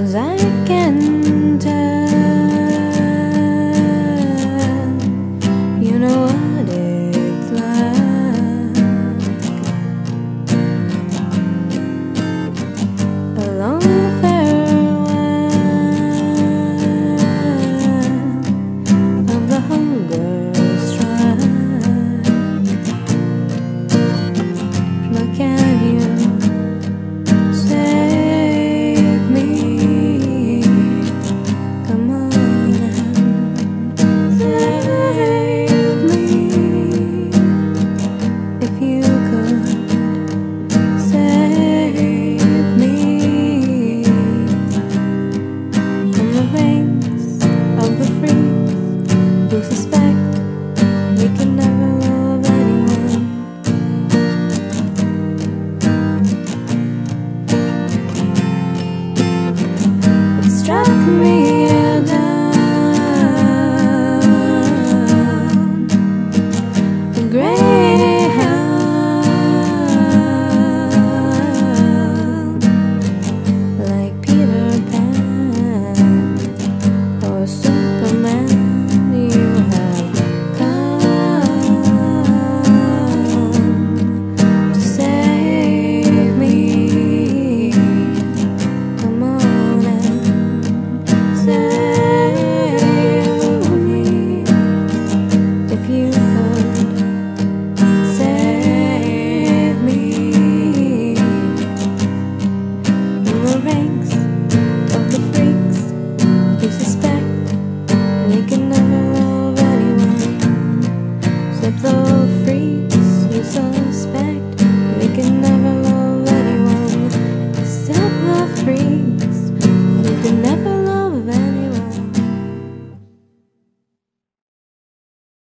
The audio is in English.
I can tell, you know what it's like. A long farewell of the hunger strike. But can you save me? Come on and save me. If you could save me from the reins of the free who suspect we can never love anyone. It struck me